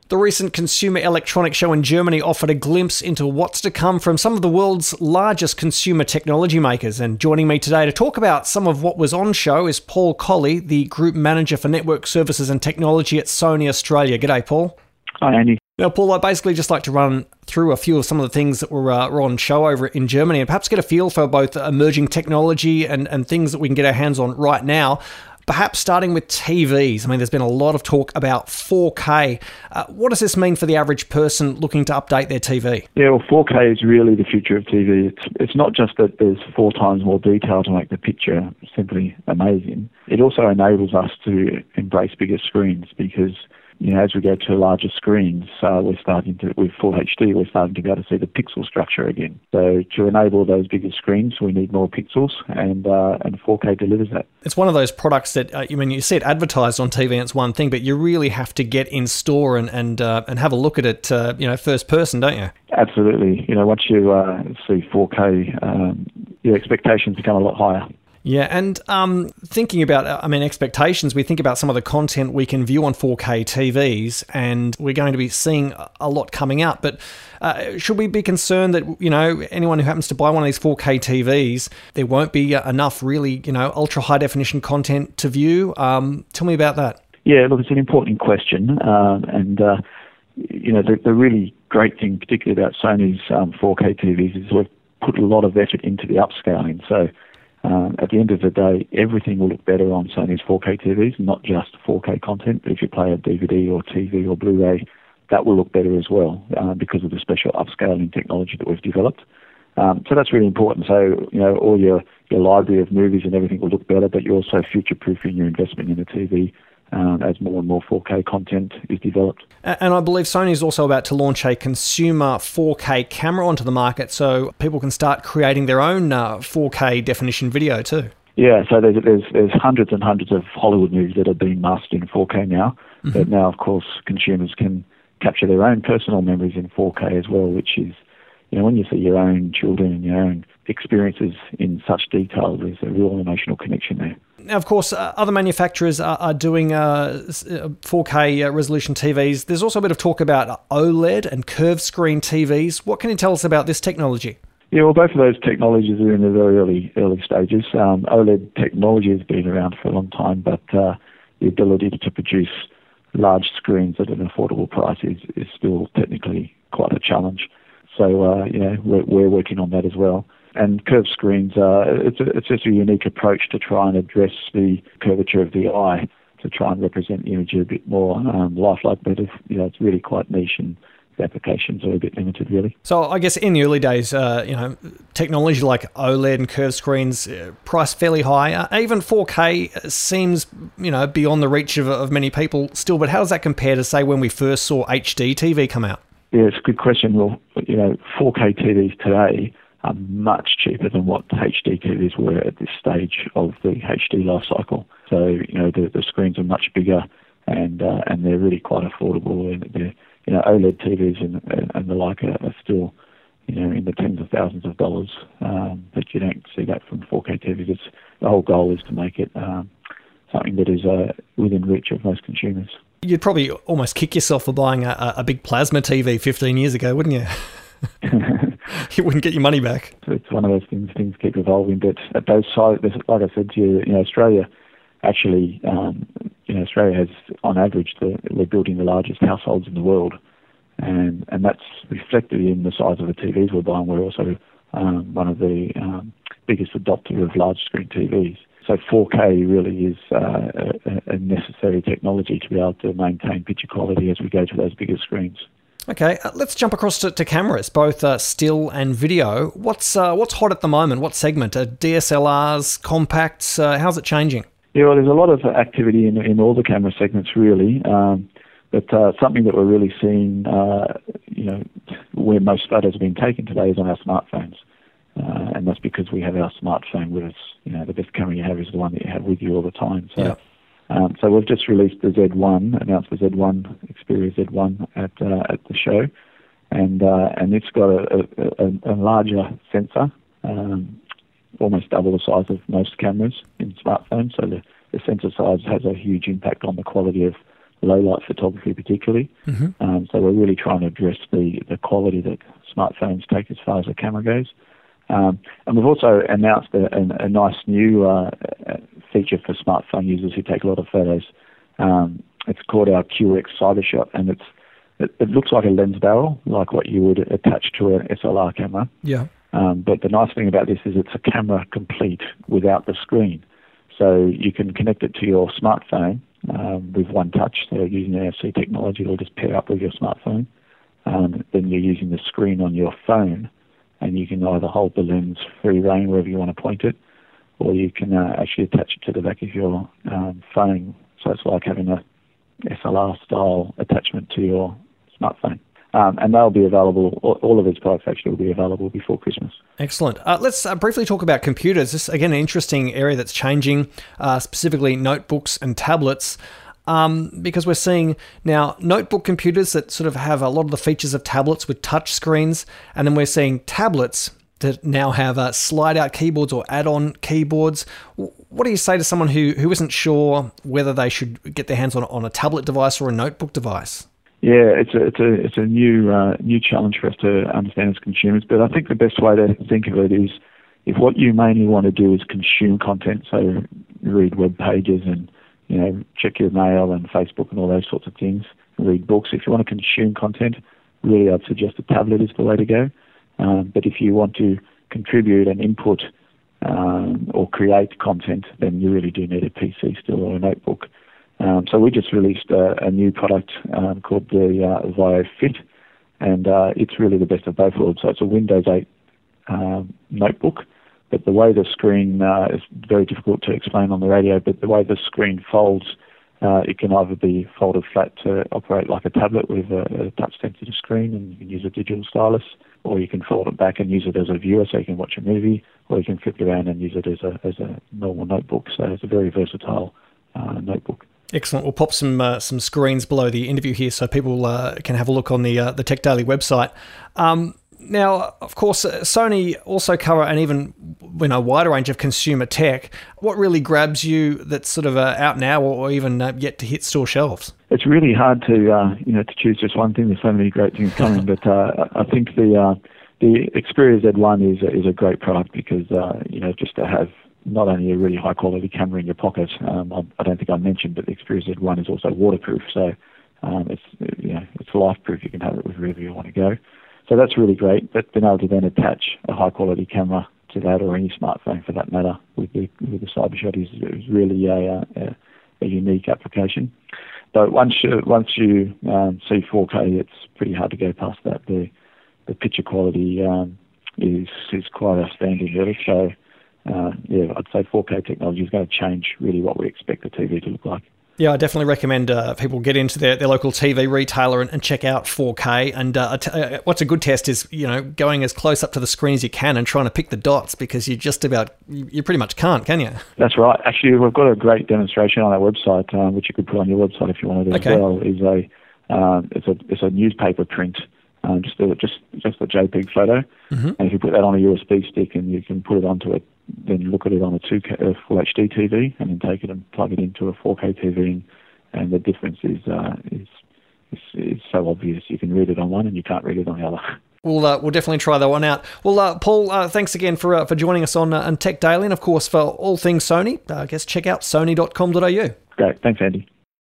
The recent Consumer Electronics Show in Germany offered a glimpse into what's to come from some of the world's largest consumer technology makers. And joining me today to talk about some of what was on show is Paul Colley, the Group Manager for Network Services and Technology at Sony Australia. G'day, Paul. Hi, Andy. Now, Paul, I'd basically just like to run through a few of some of the things that were on show over in Germany and perhaps get a feel for both emerging technology and things that we can get our hands on right now. Perhaps starting with TVs. I mean, there's been a lot of talk about 4K. What does this mean for the average person looking to update their TV? Yeah, well, 4K is really the future of TV. It's not just that there's 4 times more detail to make the picture simply amazing. It also enables us to embrace bigger screens because, you know, as we go to larger screens, with Full HD, we're starting to be able to see the pixel structure again. So to enable those bigger screens, we need more pixels, and 4K delivers that. It's one of those products that, you see it advertised on TV and it's one thing, but you really have to get in store and have a look at it, first person, don't you? Absolutely. You know, once you see 4K, your expectations become a lot higher. Yeah, and thinking about, expectations, we think about some of the content we can view on 4K TVs, and we're going to be seeing a lot coming out. But should we be concerned that, anyone who happens to buy one of these 4K TVs, there won't be enough really, ultra high definition content to view? Tell me about that. Yeah, look, it's an important question. The really great thing, particularly about Sony's 4K TVs, is we've put a lot of effort into the upscaling. So at the end of the day, everything will look better on Sony's 4K TVs, not just 4K content, but if you play a DVD or TV or Blu-ray, that will look better as well because of the special upscaling technology that we've developed. So that's really important. So, all your library of movies and everything will look better, but you're also future-proofing your investment in a TV as more and more 4K content is developed. And I believe Sony is also about to launch a consumer 4K camera onto the market so people can start creating their own 4K definition video too. Yeah, so there's hundreds and hundreds of Hollywood movies that are being mastered in 4K now. Mm-hmm. But now, of course, consumers can capture their own personal memories in 4K as well, which is, when you see your own children and your own experiences in such detail, there's a real emotional connection there. Now, of course, other manufacturers are doing 4K resolution TVs. There's also a bit of talk about OLED and curved screen TVs. What can you tell us about this technology? Yeah, well, both of those technologies are in the very early stages. OLED technology has been around for a long time, but the ability to produce large screens at an affordable price is still technically quite a challenge. So, we're working on that as well. And curved screens, it's just a unique approach to try and address the curvature of the eye, to try and represent the image a bit more lifelike, but it's really quite niche and the applications are a bit limited, really. So I guess in the early days, technology like OLED and curved screens priced fairly high. Even 4K seems, beyond the reach of many people still, but how does that compare to, say, when we first saw HD TV come out? Yeah, it's a good question. Well, 4K TVs today are much cheaper than what HD TVs were at this stage of the HD life cycle. So, the screens are much bigger and they're really quite affordable. And OLED TVs and the like are still, in the tens of thousands of dollars. But you don't see that from 4K TVs. The whole goal is to make it something that is within reach of most consumers. You'd probably almost kick yourself for buying a big plasma TV 15 years ago, wouldn't you? You wouldn't get your money back. It's one of those things keep evolving. But at those sizes, like I said to you, Australia actually, Australia has, on average, we're building the largest households in the world. And that's reflected in the size of the TVs we're buying. We're also one of the biggest adopters of large screen TVs. So 4K really is a necessary technology to be able to maintain picture quality as we go to those bigger screens. Okay, let's jump across to cameras, both still and video. What's hot at the moment? What segment? DSLRs, compacts? How's it changing? Yeah, well, there's a lot of activity in all the camera segments, really. But something that we're really seeing, where most photos are being taken today is on our smartphones. And that's because we have our smartphone with us. The best camera you have is the one that you have with you all the time. So, yeah. So we've just released the Z1, announced the Z1, Xperia Z1 at the show. And it's got a larger sensor, almost double the size of most cameras in smartphones. So the sensor size has a huge impact on the quality of low light photography particularly. So we're really trying to address the quality that smartphones take as far as the camera goes. And we've also announced a nice new feature for smartphone users who take a lot of photos. It's called our QX CyberShot, and it looks like a lens barrel, like what you would attach to an SLR camera. Yeah. But the nice thing about this is it's a camera complete without the screen. So you can connect it to your smartphone with one touch. So using NFC technology, it'll just pair up with your smartphone. Then you're using the screen on your phone, and you can either hold the lens free rein wherever you want to point it, or you can actually attach it to the back of your phone. So it's like having a SLR-style attachment to your smartphone. And they'll be available, all of these products actually will be available before Christmas. Excellent. Let's briefly talk about computers. This, again, an interesting area that's changing, specifically notebooks and tablets, because we're seeing now notebook computers that sort of have a lot of the features of tablets with touch screens, and then we're seeing tablets that now have slide-out keyboards or add-on keyboards. What do you say to someone who isn't sure whether they should get their hands on a tablet device or a notebook device? Yeah, it's a new challenge for us to understand as consumers. But I think the best way to think of it is, if what you mainly want to do is consume content, so read web pages and check your mail and Facebook and all those sorts of things, read books. If you want to consume content, really I'd suggest a tablet is the way to go. But if you want to contribute and input or create content, then you really do need a PC still or a notebook. So we just released a new product called the Vio Fit, and it's really the best of both worlds. So it's a Windows 8 notebook, but the way the screen is very difficult to explain on the radio, but the way the screen folds, it can either be folded flat to operate like a tablet with a touch-sensitive screen, and you can use a digital stylus, or you can fold it back and use it as a viewer so you can watch a movie, or you can flip it around and use it as a normal notebook. So it's a very versatile notebook. Excellent. We'll pop some screens below the interview here so people can have a look on the Tech Daily website. Now, of course, Sony also cover an even wider range of consumer tech. What really grabs you that's sort of out now or even yet to hit store shelves? It's really hard to choose just one thing. There's so many great things coming, but I think the Xperia Z1 is a great product because just to have not only a really high quality camera in your pocket, I don't think I mentioned, but the Xperia Z1 is also waterproof, so it's life-proof. You can have it with wherever you want to go. So that's really great. But being able to then attach a high quality camera to that, or any smartphone for that matter, with the CyberShot is really a unique application. But once you see 4K, it's pretty hard to go past that. The picture quality is quite outstanding, really. So I'd say 4K technology is going to change really what we expect the TV to look like. Yeah, I definitely recommend people get into their local TV retailer and check out 4K. And what's a good test is, going as close up to the screen as you can and trying to pick the dots, because you pretty much can't, can you? That's right. Actually, we've got a great demonstration on our website, which you could put on your website if you wanted as well. It's a newspaper print, just a JPEG photo, and if you put that on a USB stick and you can put it onto it, then look at it on a Full HD TV, and then take it and plug it into a 4K TV, and the difference is so obvious. You can read it on one and you can't read it on the other. We'll definitely try that one out. Well, Paul, thanks again for joining us on Tech Daily, and of course for all things Sony. I guess check out sony.com.au. Great, thanks, Andy.